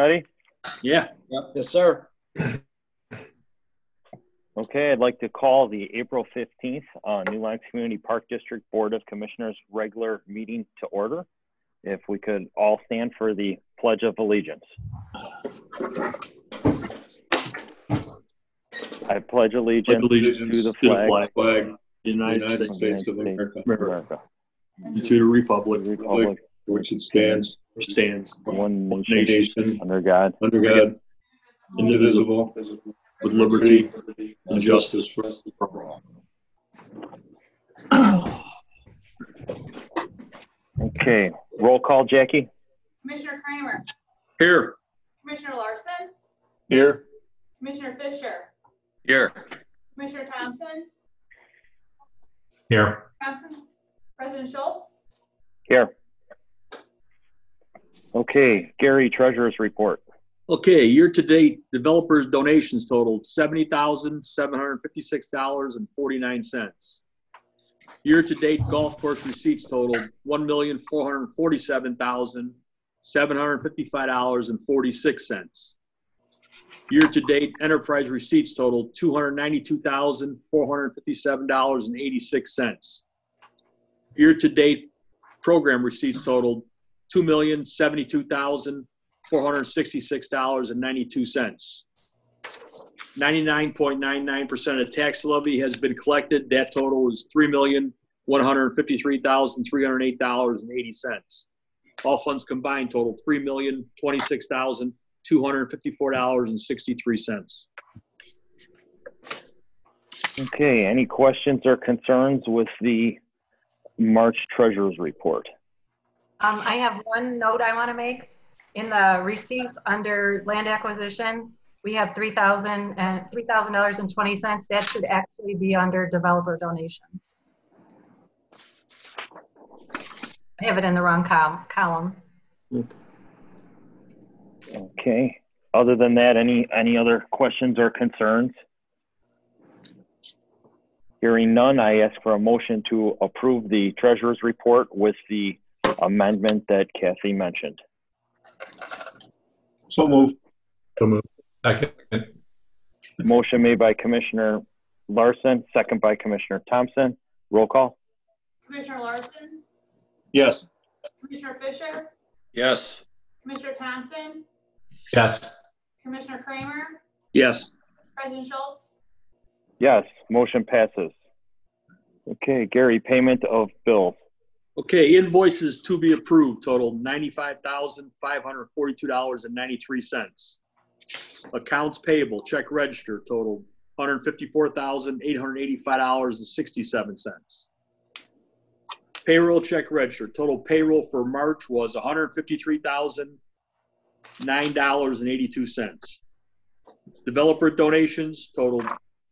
ready? Yeah. Yep. Yes, sir. Okay, I'd like to call the April 15th New Lines Community Park District Board of Commissioners regular meeting to order. If we could all stand for the Pledge of Allegiance. I pledge allegiance to the flag of the United States of America. And to the republic for which it stands, one nation, under God, indivisible, with liberty and justice for all. Okay, roll call, Jackie. Commissioner Kramer. Here. Commissioner Larson. Here. Commissioner Fisher. Here. Commissioner Thompson. Here. President Schultz. Here. Okay, Gary, Treasurer's Report. Okay, year-to-date developers' donations totaled $70,756.49. Year-to-date golf course receipts totaled $1,447,755.46. Year-to-date enterprise receipts totaled $292,457.86. Year-to-date program receipts totaled $2,072,466.92. 99.99% of tax levy has been collected. That total is $3,153,308.80. All funds combined total $3,026,254.63. Okay, any questions or concerns with the March Treasurer's Report? I have one note I want to make. In the receipts under land acquisition, we have $3,000.20. That should actually be under developer donations. I have it in the wrong column. Okay. Other than that, any other questions or concerns? Hearing none, I ask for a motion to approve the Treasurer's Report with the amendment that Kathy mentioned. So moved. Second. Motion made by Commissioner Larson, second by Commissioner Thompson. Roll call. Commissioner Larson. Yes. Commissioner Fisher. Yes. Commissioner Thompson. Yes. Commissioner Kramer. Yes. President Schultz. Yes, motion passes. Okay, Gary, payment of bills. Okay, invoices to be approved total $95,542.93. Accounts payable, check register total $154,885.67. Payroll check register, total payroll for March was $153,009.82. Developer donations totaled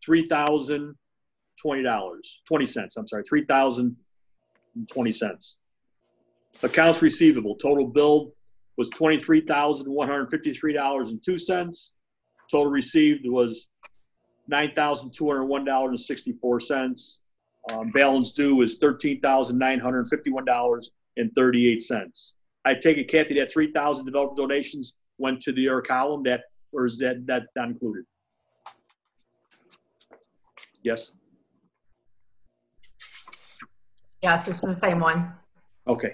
$3,020. Accounts receivable, total billed was $23,153.02. Total received was $9,201.64. Balance due is $13,951.38. I take it, Kathy, that 3,000 developer donations went to the column, or is that not included? Yes. Yes, it's the same one. Okay.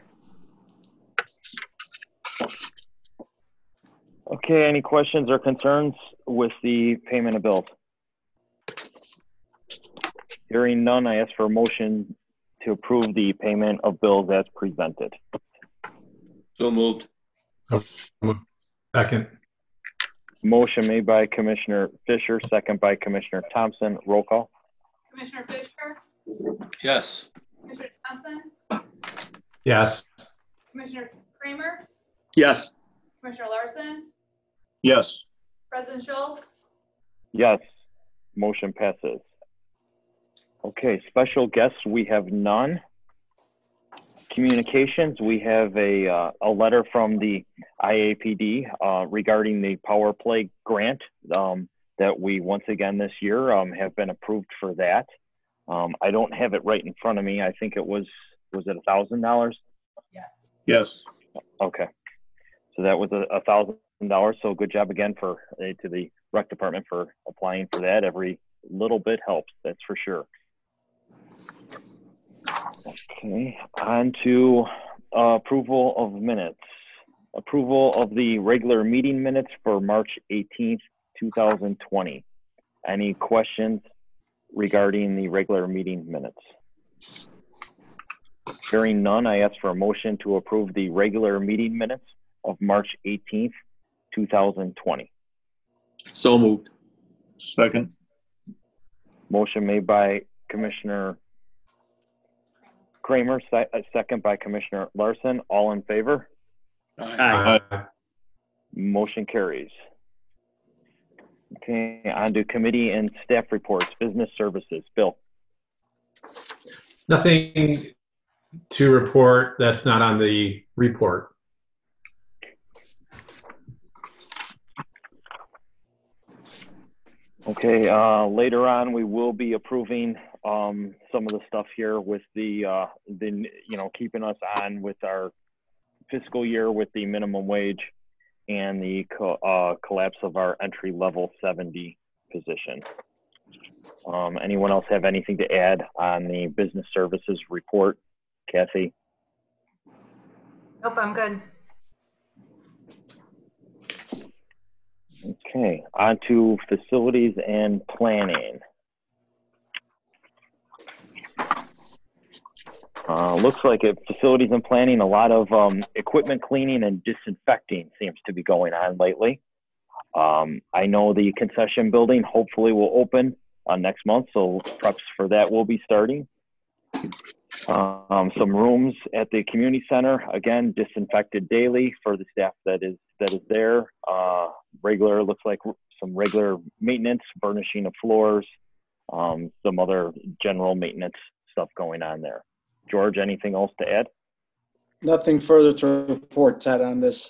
Okay, any questions or concerns with the payment of bills? Hearing none, I ask for a motion to approve the payment of bills as presented. So moved. Second. Motion made by Commissioner Fisher, second by Commissioner Thompson. Roll call. Commissioner Fisher. Yes. Commissioner Thompson. Yes. Commissioner Kramer. Yes. Commissioner Larson. Yes. President Schultz. Yes, motion passes. Okay, special guests, we have none. Communications, we have a letter from the IAPD regarding the Power Play grant that we once again this year have been approved for that. I don't have it right in front of me. I think it was it $1,000? Yes. Yes. Okay. So that was $1,000 So good job again to the rec department for applying for that. Every little bit helps, that's for sure. Okay, on to approval of minutes. Approval of the regular meeting minutes for March 18th, 2020. Any questions regarding the regular meeting minutes? Hearing none, I ask for a motion to approve the regular meeting minutes of March 18th, 2020. So moved. Second. Motion made by Commissioner Kramer, second by Commissioner Larson. All in favor? Aye. Motion carries. Okay, on to committee and staff reports. Business services. Bill. Nothing to report that's not on the report. Okay, later on we will be approving some of the stuff here with the keeping us on with our fiscal year with the minimum wage and the collapse of our entry level 70 position. Anyone else have anything to add on the business services report? Kathy? Nope, I'm good. Okay, on to facilities and planning. Looks like at facilities and planning, a lot of equipment cleaning and disinfecting seems to be going on lately. I know the concession building hopefully will open next month, so preps for that will be starting. Some rooms at the community center, again, disinfected daily for the staff that is there. Looks like some regular maintenance, burnishing of floors, some other general maintenance stuff going on there. George, anything else to add? Nothing further to report, Ted, on this.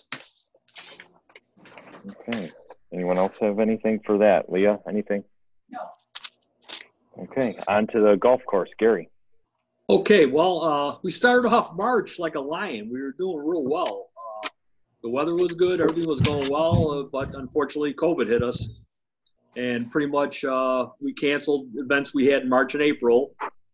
Okay. Anyone else have anything for that? Leah, anything? No. Okay, on to the golf course. Gary. Okay, well, we started off March like a lion. We were doing real well. The weather was good, everything was going well, but unfortunately COVID hit us. And pretty much we canceled events we had in March and April.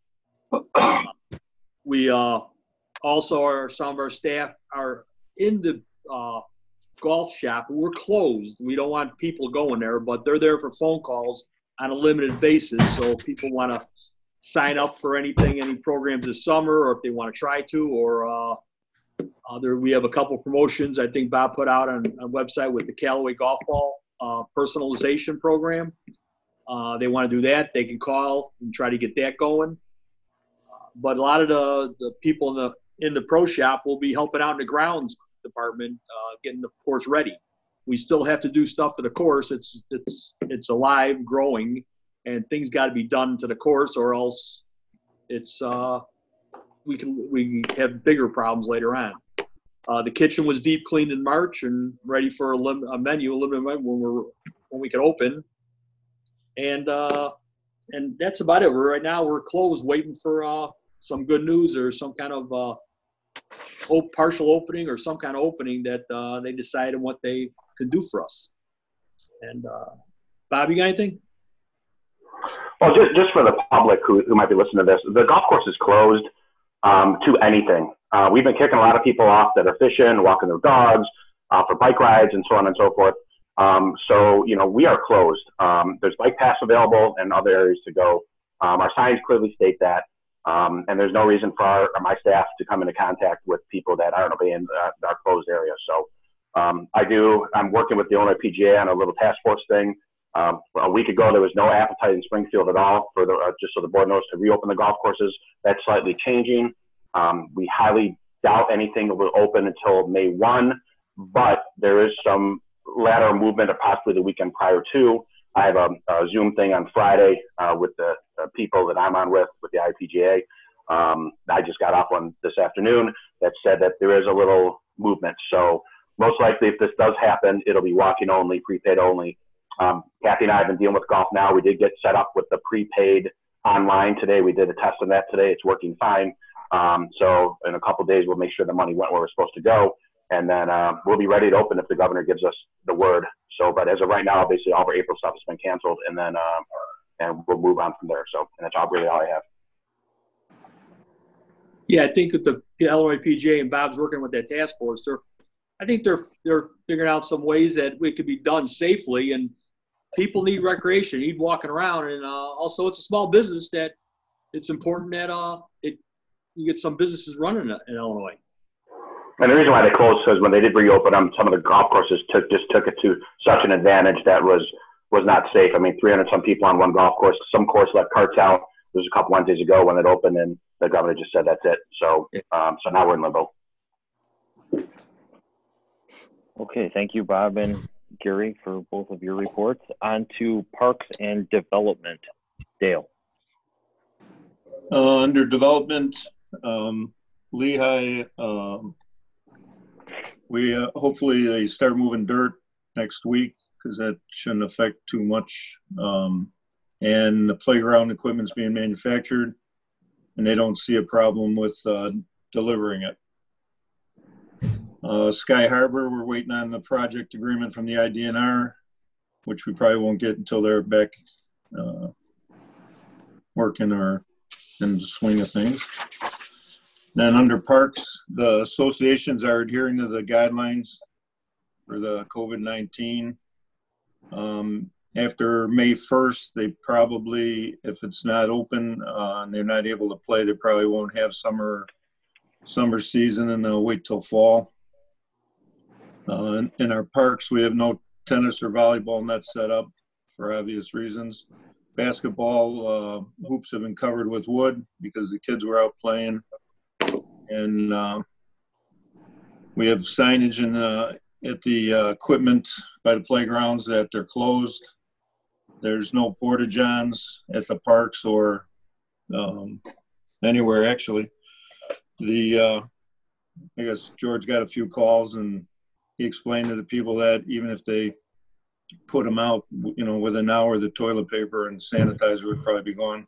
We also, some of our staff are in the golf shop. We're closed. We don't want people going there, but they're there for phone calls on a limited basis. So if people want to sign up for any programs this summer, or if they want to try to, or we have a couple promotions I think Bob put out on a website with the Callaway Golf Ball personalization program. They want to do that, they can call and try to get that going. But a lot of the people in the pro shop will be helping out in the grounds department, getting the course ready. We still have to do stuff to the course. It's alive, growing, and things got to be done to the course, or else it's we have bigger problems later on. The kitchen was deep cleaned in March and ready for a limited menu when we could open, and that's about it. Right now we're closed, waiting for some good news or some kind of partial opening or some kind of opening that they decided what they could do for us. And Bob, you got anything? Well, just for the public who might be listening to this, the golf course is closed to anything. We've been kicking a lot of people off that are fishing, walking their dogs, for bike rides and so on and so forth. So, we are closed. There's bike paths available and other areas to go. Our signs clearly state that. And there's no reason for my staff to come into contact with people that aren't obeying our closed area. So I'm working with the Illinois PGA on a little task force thing. A week ago, there was no appetite in Springfield at all for just so the board knows, to reopen the golf courses. That's slightly changing. We highly doubt anything will open until May 1, but there is some lateral movement or possibly the weekend prior to. I have a Zoom thing on Friday with the people that I'm on with the IPGA. I just got off one this afternoon that said that there is a little movement. So most likely if this does happen, it'll be walk-in only, prepaid only. Kathy and I have been dealing with Golf Now. We did get set up with the prepaid online today. We did a test on that today. It's working fine. So in a couple of days, we'll make sure the money went where it's supposed to go. And then we'll be ready to open if the governor gives us the word. So, but as of right now, basically all of our April stuff has been canceled, and then and we'll move on from there. So, and that's really all I have. Yeah, I think with the Illinois PGA and Bob's working with that task force, I think they're figuring out some ways that it could be done safely. And people need recreation, need walking around, and also it's a small business that it's important that you get some businesses running in Illinois. And the reason why they closed is when they did reopen them, some of the golf courses took it to such an advantage that was not safe. I mean, 300 some people on one golf course. Some course let carts out. It was a couple Wednesdays ago when it opened, and the governor just said that's it. So so now we're in limbo. Okay, thank you, Bob and Gary, for both of your reports. On to Parks and Development. Dale. Under development, Lehigh, we hopefully they start moving dirt next week because that shouldn't affect too much. And the playground equipment's being manufactured, and they don't see a problem with delivering it. Sky Harbor, we're waiting on the project agreement from the IDNR, which we probably won't get until they're back working or in the swing of things. Then under parks, the associations are adhering to the guidelines for the COVID-19. After May 1st, they probably, if it's not open and they're not able to play, they probably won't have summer season, and they'll wait till fall. In our parks, we have no tennis or volleyball nets set up for obvious reasons. Basketball hoops have been covered with wood because the kids were out playing. And we have signage at the equipment by the playgrounds that they're closed. There's no porta-johns at the parks or anywhere, actually. I guess George got a few calls, and he explained to the people that even if they put them out, within an hour, the toilet paper and sanitizer would probably be gone.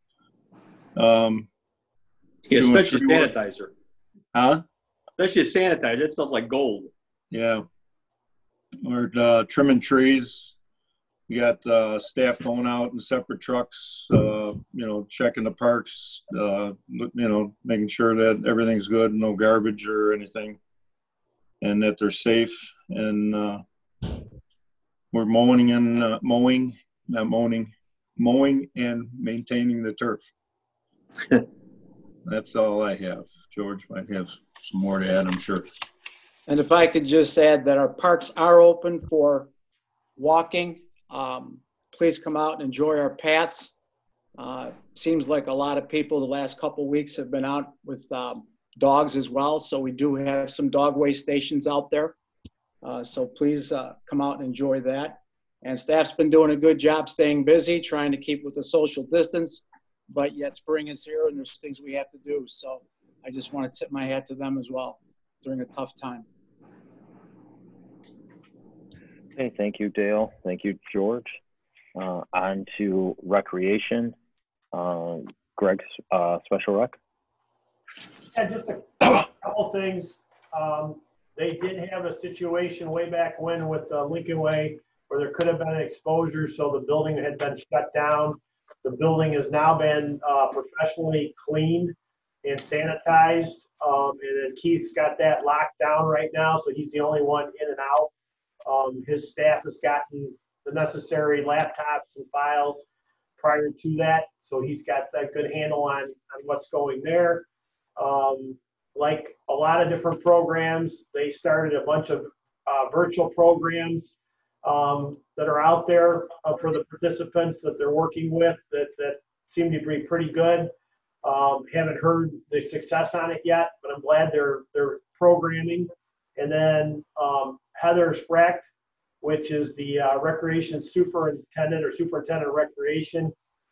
Yeah, especially sanitizer. Huh? Especially sanitizer. That stuff's like gold. Yeah. We're trimming trees. We got staff going out in separate trucks, checking the parks, making sure that everything's good, no garbage or anything, and that they're safe. And we're mowing and maintaining the turf. That's all I have. George might have some more to add, I'm sure. And if I could just add that our parks are open for walking. Please come out and enjoy our paths. Seems like a lot of people the last couple of weeks have been out with dogs as well. So we do have some dog waste stations out there. So please come out and enjoy that. And staff's been doing a good job staying busy, trying to keep with the social distance, but yet spring is here and there's things we have to do. So I just want to tip my hat to them as well during a tough time. Okay, thank you, Dale. Thank you, George. On to recreation. Greg, special rec. Yeah, just a couple things. They did have a situation way back when with Lincoln Way where there could have been an exposure, so the building had been shut down. The building has now been professionally cleaned and sanitized, and then Keith's got that locked down right now, so he's the only one in and out. His staff has gotten the necessary laptops and files prior to that, so he's got that good handle on what's going there. Like a lot of different programs, they started a bunch of virtual programs that are out there for the participants that they're working with that seem to be pretty good. Haven't heard the success on it yet, but I'm glad they're programming. And then Heather Sprecht, which is the recreation superintendent or superintendent of recreation,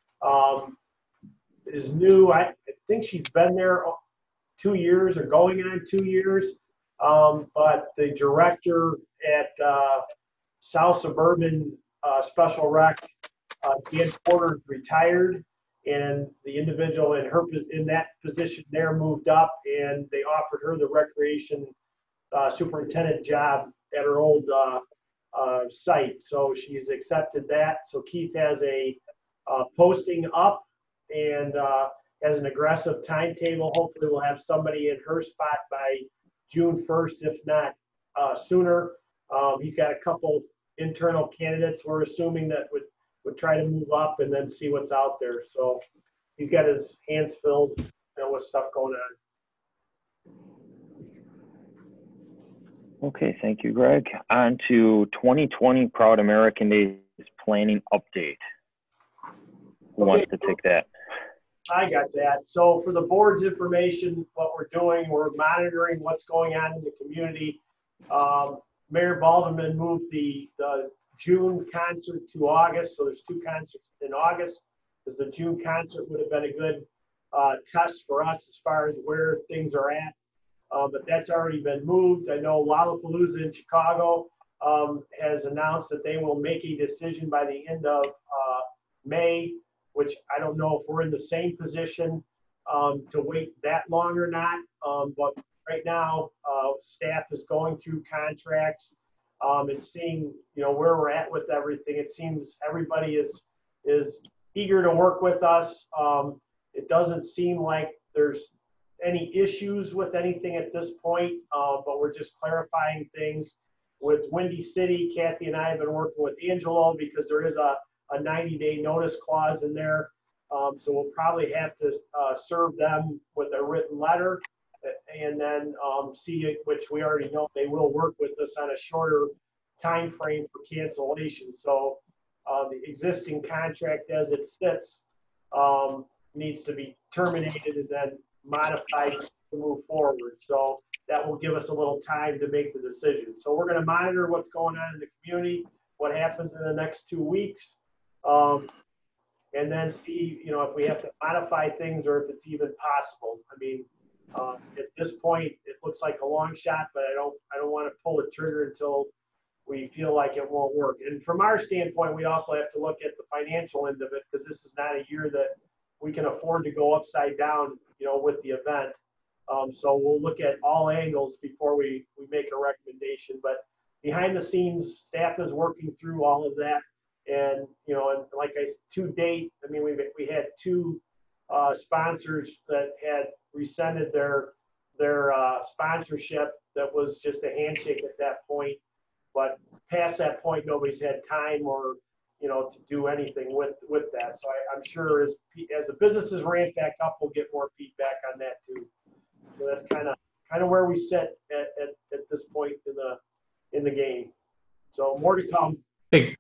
is new. I think she's been there 2 years or going on 2 years. But the director at South Suburban Special Rec, Dan Porter, retired, and the individual in that position there moved up, and they offered her the recreation superintendent job at her old site. So she's accepted that. So Keith has a posting up and has an aggressive timetable. Hopefully we'll have somebody in her spot by June 1st, if not sooner. He's got a couple internal candidates we're assuming that would try to move up and then see what's out there. So he's got his hands filled, with stuff going on. Okay, thank you, Greg. On to 2020 Proud American Days planning update. Who wants to take that? I got that. So for the board's information, what we're doing, we're monitoring what's going on in the community. Mayor Balderman moved the June concert to August, so there's 2 concerts in August, because the June concert would have been a good test for us as far as where things are at. But that's already been moved. I know Lollapalooza in Chicago has announced that they will make a decision by the end of May, which I don't know if we're in the same position to wait that long or not. But right now, staff is going through contracts and seeing, where we're at with everything. It seems everybody is eager to work with us. It doesn't seem like there's any issues with anything at this point, but we're just clarifying things. With Windy City, Kathy and I have been working with Angelo because there is a 90-day notice clause in there. So we'll probably have to serve them with a written letter and then see it, which we already know they will work with us on a shorter time frame for cancellation. So the existing contract as it sits needs to be terminated and then modified to move forward. So that will give us a little time to make the decision. So we're going to monitor what's going on in the community, what happens in the next 2 weeks, and then see, if we have to modify things or if it's even possible. I mean, at this point, it looks like a long shot, but I don't want to pull the trigger until we feel like it won't work. And from our standpoint, we also have to look at the financial end of it, because this is not a year that we can afford to go upside down, with the event. So we'll look at all angles before we make a recommendation. But behind the scenes, staff is working through all of that. And, and like to date, I mean, we had 2 sponsors that had rescinded their sponsorship. That was just a handshake at that point. But past that point, nobody's had time or, to do anything with that. So I'm sure as the businesses ramp back up, we'll get more feedback on that too. So that's kind of where we sit at this point in the game. So more to come. Hey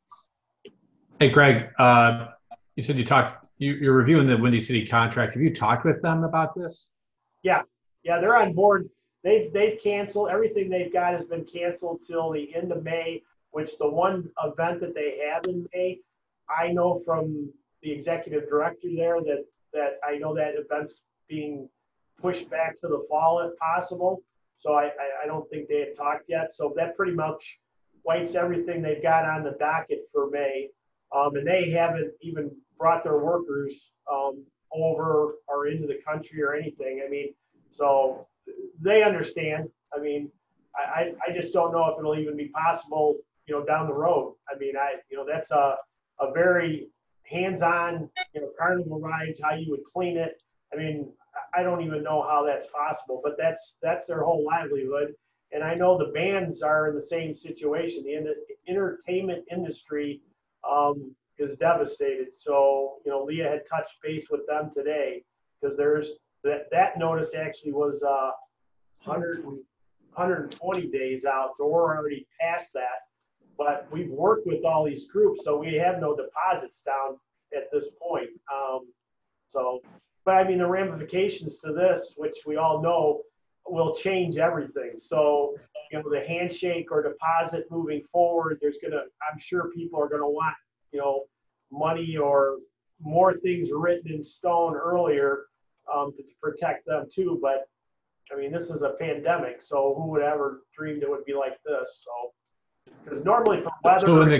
Greg, you said you're reviewing the Windy City contract. Have you talked with them about this? Yeah, they're on board. They've canceled everything. They've got has been canceled till the end of May, which the one event that they have in May, I know from the executive director there that I know that event's being pushed back to the fall if possible. So I don't think they have talked yet. So that pretty much wipes everything they've got on the docket for May. And they haven't even brought their workers over or into the country or anything. I mean, so they understand. I mean, I just don't know if it'll even be possible, down the road. I mean, that's a very hands-on, carnival rides, how you would clean it. I mean, I don't even know how that's possible, but that's their whole livelihood. And I know the bands are in the same situation. The entertainment industry is devastated. So, Leah had touched base with them today because there's that notice actually was 120 days out. So we're already past that. But we've worked with all these groups, so we have no deposits down at this point. But I mean, the ramifications to this, which we all know, will change everything. So, the handshake or deposit moving forward, I'm sure people are gonna want, money or more things written in stone earlier to protect them too. But I mean, this is a pandemic, so who would ever dreamed it would be like this? So, because normally for weather,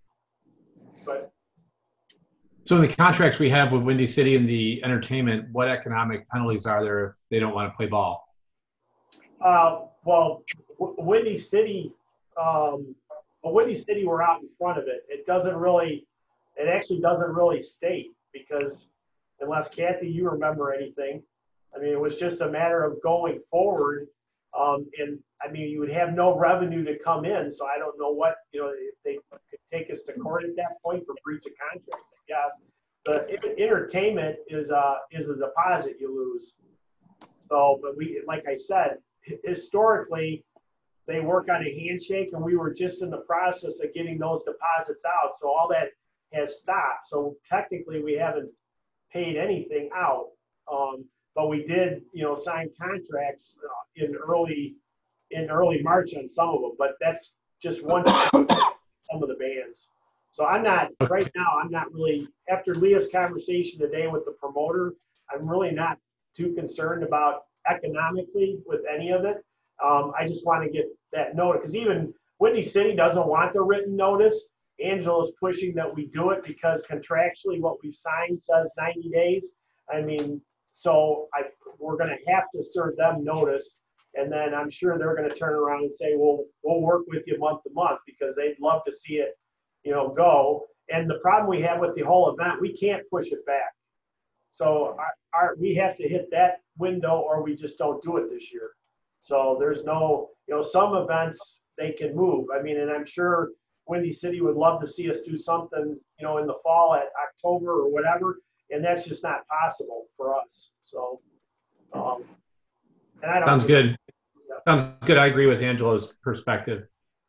So in the contracts we have with Windy City and the entertainment, what economic penalties are there if they don't want to play ball? Well, Windy City, Windy City, we're out in front of it. It actually doesn't really state, because unless Kathy, you remember anything, I mean, it was just a matter of going forward. And I mean, you would have no revenue to come in. So I don't know what, if they could take us to court at that point for breach of contract. Yes. The entertainment is a deposit you lose. So, but like I said, historically, they work on a handshake, and we were just in the process of getting those deposits out. So all that has stopped. So technically, we haven't paid anything out. But we did, sign contracts in early March on some of them. But that's just one some of the bands. So I'm not right now. I'm not really, after Leah's conversation today with the promoter, I'm really not too concerned about economically with any of it. I just want to get that notice, because even Windy City doesn't want the written notice. Angela's pushing that we do it because contractually what we've signed says 90 days. I mean, so we're going to have to serve them notice, and then I'm sure they're going to turn around and say, well, we'll work with you month to month, because they'd love to see it, go. And the problem we have with the whole event, we can't push it back. So we have to hit that window, or we just don't do it this year. So there's no, some events they can move. I mean, and I'm sure Windy City would love to see us do something, in the fall at October or whatever, and that's just not possible for us. So, and I don't. Sounds good. Yeah. Sounds good. I agree with Angela's perspective.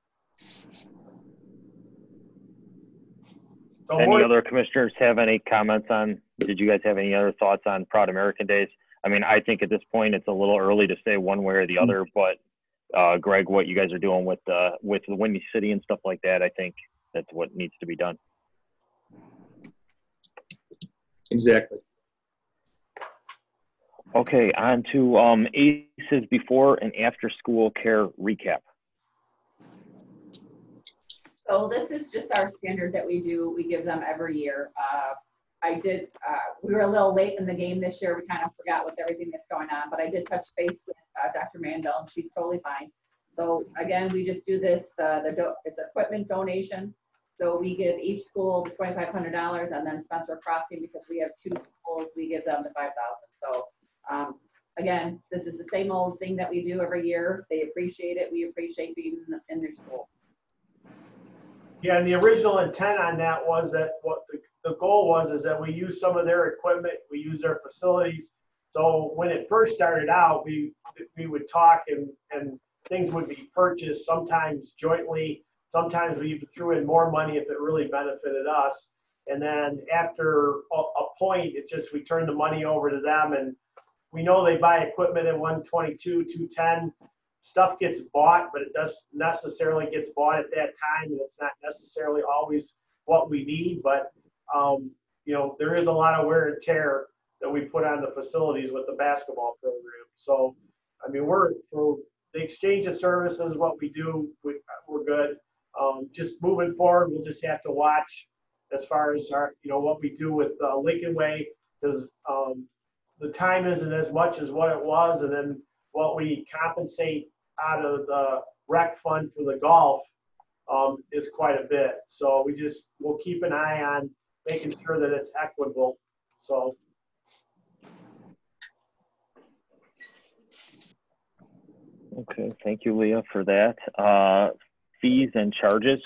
Any other commissioners have any comments on, did you guys have any other thoughts on Proud American Days? I mean, I think at this point it's a little early to say one way or the other, but Greg, what you guys are doing with the Windy City and stuff like that, I think that's what needs to be done. Exactly. Okay, on to ACES before and after school care recap. So this is just our standard that we do. We give them every year. We were a little late in the game this year. We kind of forgot with everything that's going on, but I did touch base with Dr. Mandel, and she's totally fine. So again, we just do this, it's equipment donation. So we give each school the $2,500, and then Spencer Crossing, because we have 2 schools, we give them the $5,000. So again, this is the same old thing that we do every year. They appreciate it. We appreciate being in their school. Yeah, and the original intent on that was that what the goal was is that we use some of their equipment, we use their facilities. So when it first started out, we would talk and things would be purchased, sometimes jointly, sometimes we even threw in more money if it really benefited us. And then after a point, we turn the money over to them, and we know they buy equipment at 122, 210. Stuff gets bought, but it doesn't necessarily gets bought at that time, and it's not necessarily always what we need. But there is a lot of wear and tear that we put on the facilities with the basketball program. So, I mean, we're for the exchange of services, what we do, we're good. Just moving forward, we'll just have to watch as far as our, what we do with Lincoln Way, because the time isn't as much as what it was, and then what we compensate out of the rec fund for the golf is quite a bit. So we'll keep an eye on making sure that it's equitable. So. Okay, thank you, Leah, for that. Fees and charges.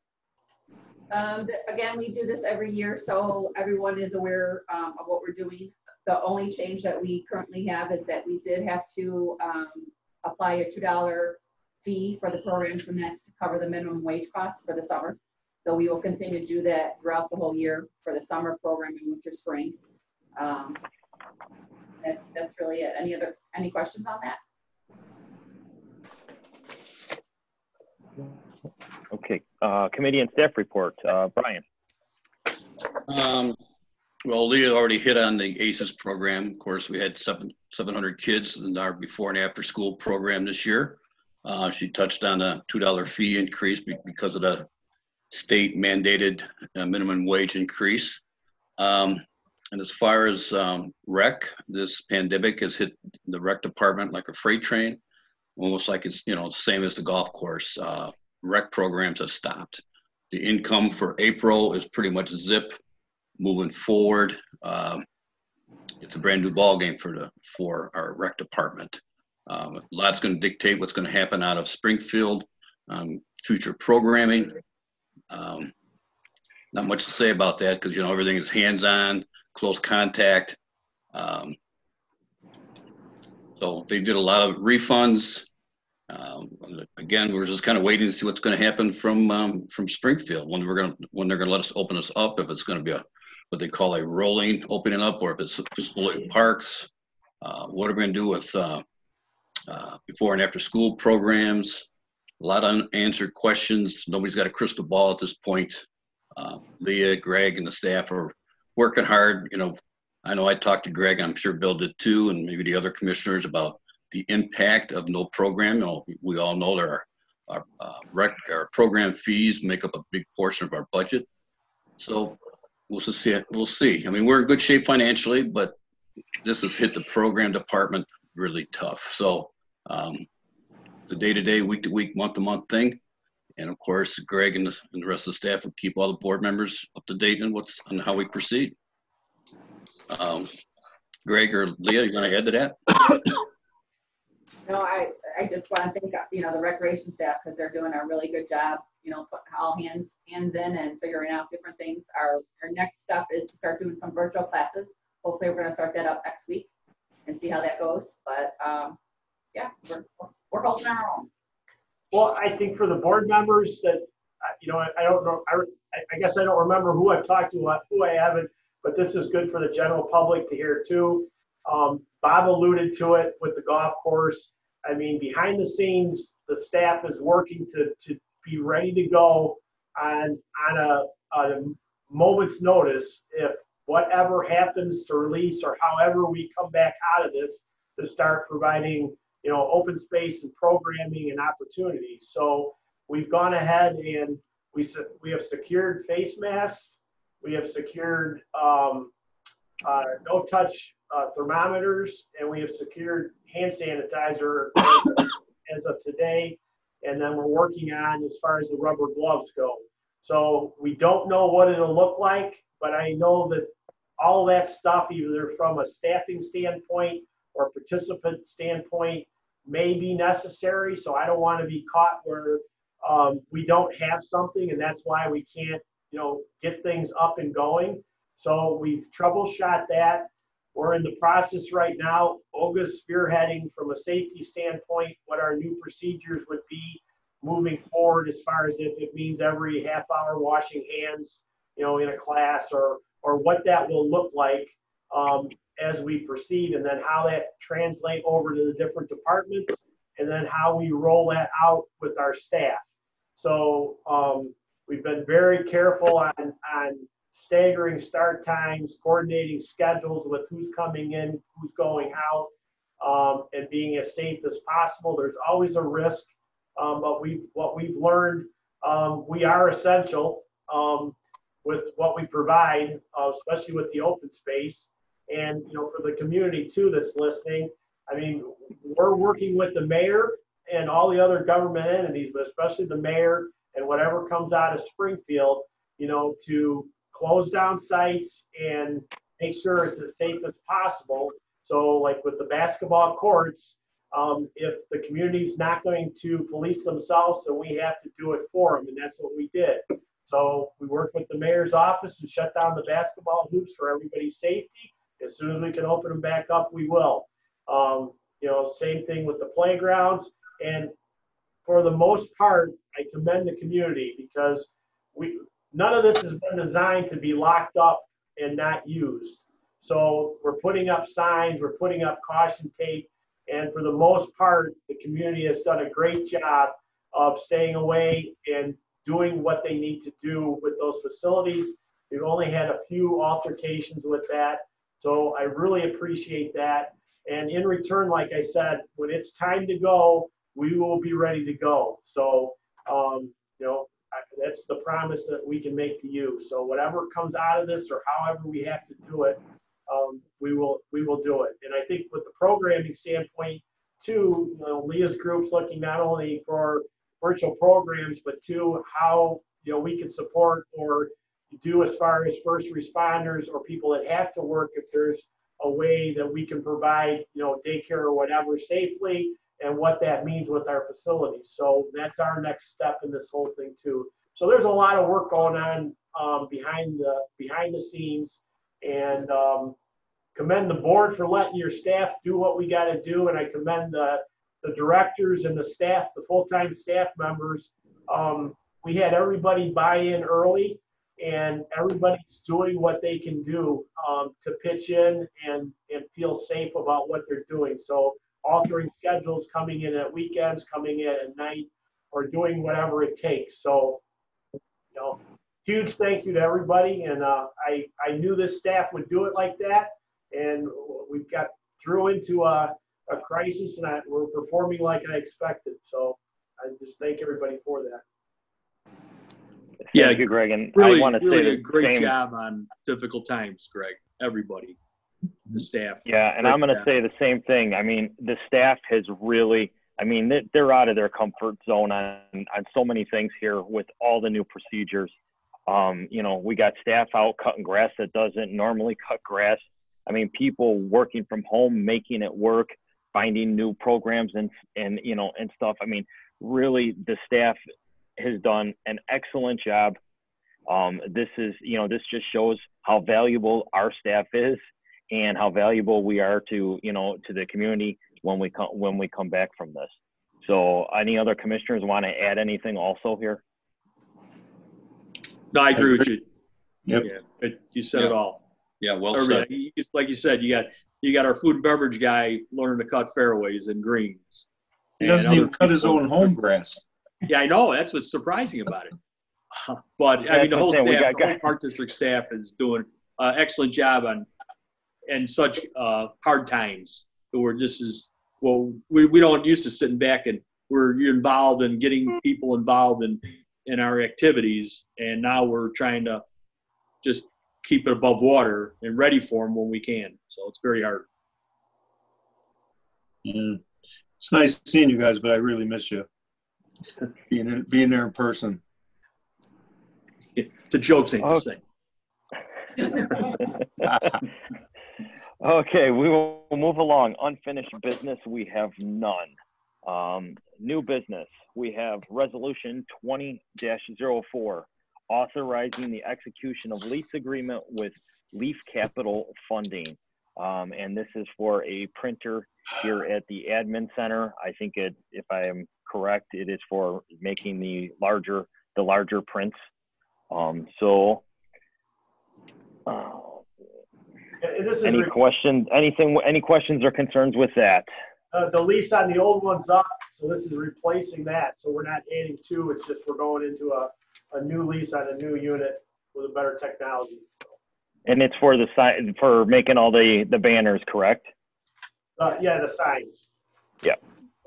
Again, we do this every year, so everyone is aware of what we're doing. The only change that we currently have is that we did have to apply a $2 fee for the programs, and that's to cover the minimum wage costs for the summer. So we will continue to do that throughout the whole year for the summer program and winter, spring. That's really it. Any questions on that? Okay, committee and staff report. Brian. Well, Leah already hit on the ACES program. Of course, we had 700 kids in our before and after school program this year. She touched on a $2 fee increase because of the state mandated minimum wage increase. And as far as rec, this pandemic has hit the rec department like a freight train. almost like it's, the same as the golf course. Rec programs have stopped. The income for April is pretty much zip. Moving forward, it's a brand new ball game for our rec department. A lot's going to dictate what's going to happen out of Springfield, future programming. Not much to say about that because, everything is hands-on, close contact. So they did a lot of refunds. Again, we're just kind of waiting to see what's going to happen from Springfield when they're going to let us open us up. If it's going to be what they call a rolling opening up, or if it's fully parks. What are we going to do with before and after school programs? A lot of unanswered questions. Nobody's got a crystal ball at this point. Leah, Greg, and the staff are working hard. I know I talked to Greg. I'm sure Bill did too, and maybe the other commissioners about the impact of no program. We all know there are our program fees make up a big portion of our budget. So we'll see. We'll see. I mean, we're in good shape financially, but this has hit the program department really tough. So the day-to-day, week-to-week, month-to-month thing. And of course, Greg and the rest of the staff will keep all the board members up to date on how we proceed. Greg or Leah, you going to add to that? No, I just want to thank, the recreation staff because they're doing a really good job, putting all hands in and figuring out different things. Our next step is to start doing some virtual classes. Hopefully we're going to start that up next week and see how that goes. But yeah, we're holding our own. Well, I think for the board members that, I don't know, I guess I don't remember who I've talked to, who I haven't, but this is good for the general public to hear too. Bob alluded to it with the golf course. I mean, behind the scenes, the staff is working to be ready to go on a moment's notice if whatever happens to release or however we come back out of this to start providing, open space and programming and opportunities. So we've gone ahead and we have secured face masks. We have secured no-touch thermometers, and we have secured hand sanitizer as of today. And then we're working on as far as the rubber gloves go. So we don't know what it'll look like, but I know that all that stuff, either from a staffing standpoint or participant standpoint, may be necessary. So I don't want to be caught where we don't have something, and that's why we can't, get things up and going. So we've troubleshot that. We're in the process right now. Olga's spearheading from a safety standpoint what our new procedures would be moving forward, as far as if it means every half hour washing hands, in a class, or what that will look like as we proceed, and then how that translate over to the different departments, and then how we roll that out with our staff. So we've been very careful on staggering start times, coordinating schedules with who's coming in, who's going out, and being as safe as possible. There's always a risk, but what we've learned, we are essential with what we provide, especially with the open space. And for the community too that's listening, I mean, we're working with the mayor and all the other government entities, but especially the mayor and whatever comes out of Springfield, to close down sites and make sure it's as safe as possible. So like with the basketball courts, if the community's not going to police themselves, so we have to do it for them, and that's what we did. So we worked with the mayor's office and shut down the basketball hoops for everybody's safety. As soon as we can open them back up, we will. Same thing with the playgrounds. And for the most part, I commend the community because none of this has been designed to be locked up and not used. So we're putting up signs, we're putting up caution tape, and for the most part, the community has done a great job of staying away and doing what they need to do with those facilities. We've only had a few altercations with that, so I really appreciate that. And in return, like I said, when it's time to go, we will be ready to go. So, that's the promise that we can make to you. So whatever comes out of this or however we have to do it, we will do it. And I think with the programming standpoint two, Leah's group's looking not only for virtual programs, but two, how, we can support or do as far as first responders or people that have to work, if there's a way that we can provide, daycare or whatever safely, and what that means with our facilities. So that's our next step in this whole thing too. So there's a lot of work going on behind the scenes, and commend the board for letting your staff do what we got to do, and I commend the directors and the staff, the full-time staff members. We had everybody buy in early, and everybody's doing what they can do to pitch in and feel safe about what they're doing. So altering schedules, coming in at weekends, coming in at night, or doing whatever it takes. So, huge thank you to everybody. And I knew this staff would do it like that. And we've got through into a crisis, and we're performing like I expected. So I just thank everybody for that. Yeah, Thank you, Greg. And really, I want to really say a the great same. job on difficult times, Greg. Everybody, the staff. Yeah, and Great I'm going to job. say the same thing. I mean, the staff has really, they're out of their comfort zone on so many things here with all the new procedures. We got staff out cutting grass that doesn't normally cut grass. People working from home, making it work, finding new programs and stuff. Really, the staff has done an excellent job. This just shows how valuable our staff is and how valuable we are to the community when we come back from this. So any other commissioners want to add anything also here? No, I agree with you. Yep. Yeah, you said it all. Yeah, well said. Like you said, you got our food and beverage guy learning to cut fairways and greens. He doesn't even cut his own home grass. Yeah, I know. That's what's surprising about it. But the whole staff, the whole Park District staff is doing an excellent job and such hard times. We don't used to sitting back, and we're involved in getting people involved in our activities, and now we're trying to just keep it above water and ready for them when we can. So it's very hard. Yeah. It's nice seeing you guys, but I really miss you. Being there in person. The jokes ain't the same. Okay, we will move along. Unfinished business, we have none. New business, we have Resolution 20-04, authorizing the execution of lease agreement with Leaf Capital Funding. And this is for a printer here at the admin center. I think if I am correct, it is for making the larger prints. Any questions or concerns with that? The lease on the old one's up, so this is replacing that. So we're not adding two, it's just we're going into a new lease on a new unit with a better technology. And it's for for making all the banners, correct? Yeah, the signs. Yep.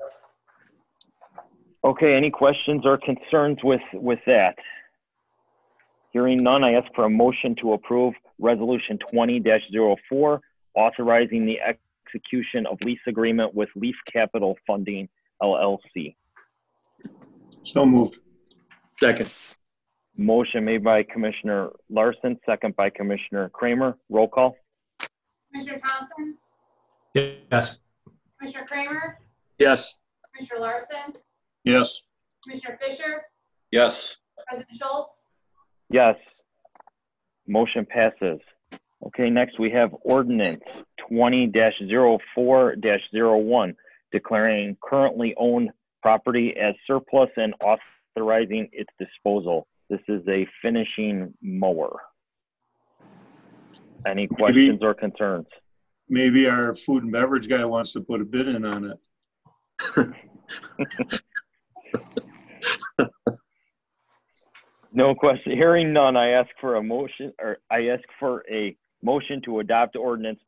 Okay, any questions or concerns with that? Hearing none, I ask for a motion to approve Resolution 20-04, authorizing the execution of lease agreement with Leaf Capital Funding, LLC. So moved. Second. Motion made by Commissioner Larson, second by Commissioner Kramer. Roll call. Commissioner Thompson? Yes. Commissioner Kramer? Yes. Commissioner Larson? Yes. Commissioner Fisher? Yes. President Schultz? Yes. Motion passes. Okay, next we have Ordinance 20-04-01, declaring currently owned property as surplus and authorizing its disposal. This is a finishing mower. Any questions or concerns? Maybe our food and beverage guy wants to put a bid in on it. No question. Hearing none, I ask for a motion to adopt ordinance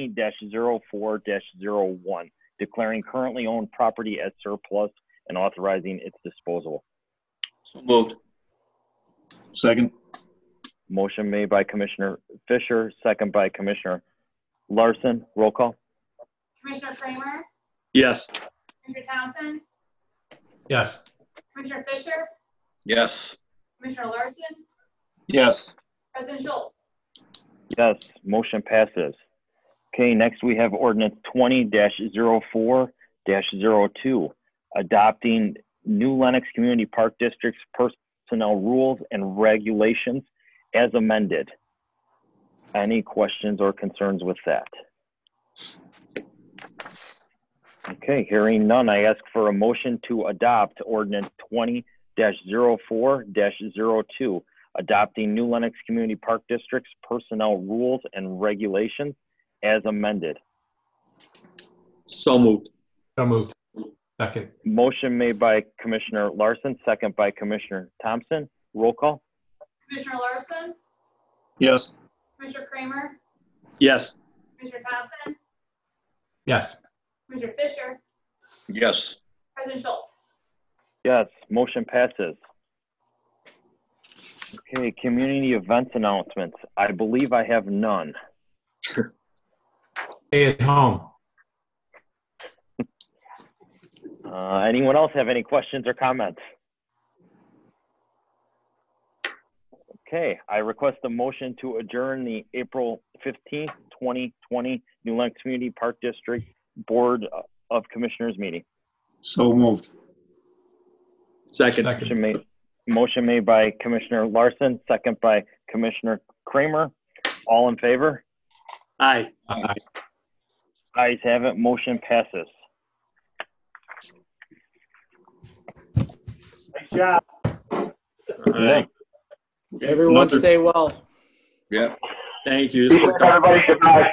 20-04-01, declaring currently owned property as surplus and authorizing its disposal. So moved. Second. Motion made by Commissioner Fisher, second by Commissioner Larson. Roll call. Commissioner Kramer? Yes. Commissioner Thompson, Yes. Commissioner Fisher, Yes. Commissioner Larson, Yes. President Schultz. Yes, motion passes. Okay, next we have ordinance 20-04-02, adopting new Lennox Community Park District's personnel rules and regulations as amended. Any questions or concerns with that? Okay, hearing none, I ask for a motion to adopt ordinance 20-04-02, adopting new Lennox Community Park District's personnel rules and regulations as amended. So moved. So moved. Second. Motion made by Commissioner Larson, second by Commissioner Thompson. Roll call. Commissioner Larson, Yes. Commissioner Kramer, Yes. Commissioner Thompson, Yes. Commissioner Fisher, Yes. President Schultz. Yes, motion passes. Okay, community events announcements. I believe I have none. Stay at home. Anyone else have any questions or comments? Okay, I request a motion to adjourn the April 15th, 2020 New Lennox Community Park District Board of Commissioners meeting. So moved. Second. Motion made by Commissioner Larson, second by Commissioner Kramer. All in favor? Aye. Aye. Ayes have it, motion passes. Nice job. Yeah. Everyone stay well. Yeah. Thank you. Everybody, goodbye.